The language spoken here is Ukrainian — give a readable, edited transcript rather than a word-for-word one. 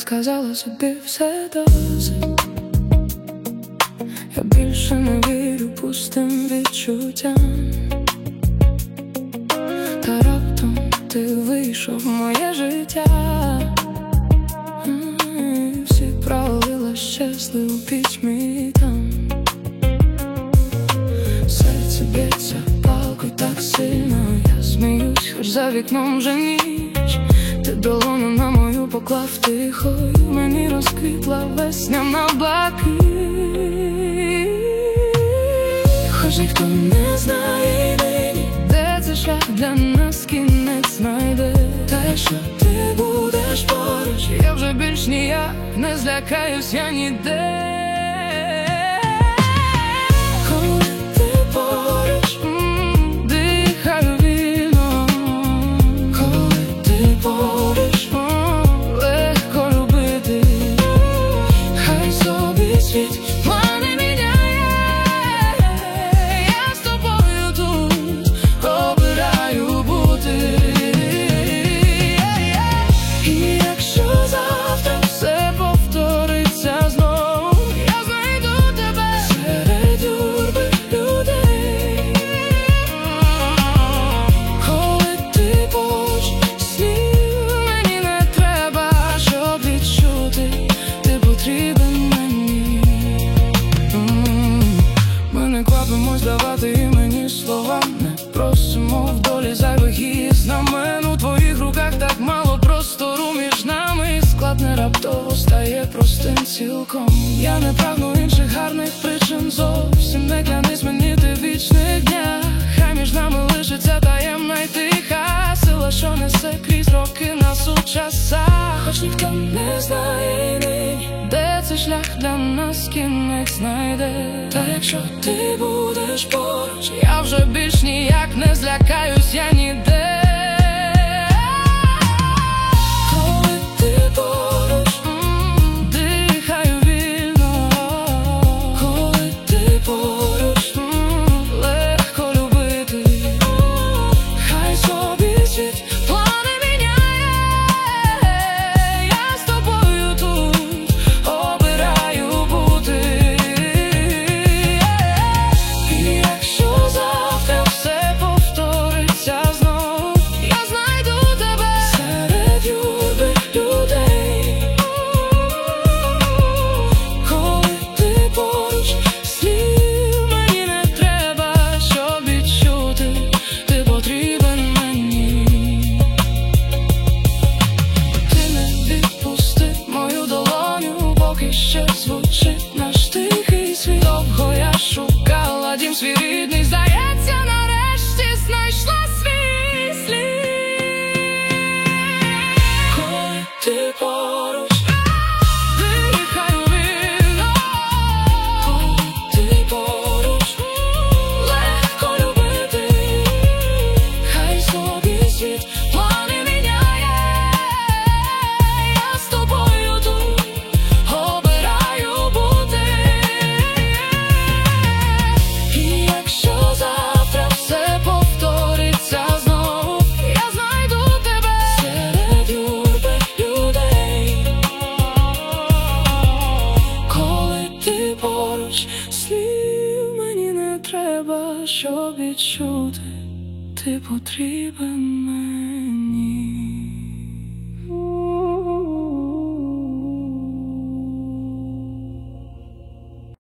сказала собі все досить. Я більше не вірю пустим відчуттям. Та раптом ти вийшов в моє життя. Всі правила щезли у пітьмі там. Серце б'ється палкою так сильно. Я сміюсь, хоч за вікном вже ніч. Ти долоню на мою поклав тихо, і мені розквітла весняна блакить. Хоч ніхто не знає нині, де цей шлях для нас кінець знайде. Та якщо ти будеш поруч, я вже більш ніяк не злякаюсь я ніде. Коли ти поруч, дихаю вільно. Коли ти поруч, легко любити. Хай собі світ плани міняє, я з тобою тут обираю бути. І якщо завтра все повториться знов, я знайду тебе серед юрби людей. Коли ти поруч, слів мені не треба, щоб відчути, ти потрібен мені. Ми не квапимось давати імені словам, не просимо в долі зайвих її знамен. У твоїх руках так мало простору між нами, склад не раптово стає простим цілком. Я не прагну інших гарних причин, зовсім не клянись мені ти в вічних днях. Хай між нами лишиться таємна й тиха сила, що несе крізь роки нас у часах. Хоч ніхто не знає нині, де цей шлях для нас кінець знайде. Та якщо ти будеш поруч, я вже більш ніяк не злякаюсь я ніде. Коли ти поруч, дихаю вільно. Коли ти поруч, легко любити. Хай собі світ плани міняє, я з тобою тут обираю бути. І якщо завтра все повториться знов, я знайду тебе серед юрби людей. Коли ти поруч, слів мені не треба, щоб відчути, ти потрібен мені. Ти не відпусти мою долоню, поки ще звучить наш тихий світ. Довго я шукала дім свій рідний, здається, нарешті знайшла свій слід. Коли ти поруч, дихаю вільно. Коли ти поруч, легко любити. Хай собі світ плани міняє, я з тобою тут обираю бути. І якщо завтра все повториться знов, я знайду тебе серед юрби людей. Коли ти поруч, слів мені не треба, щоб відчути, ти потрібен мені.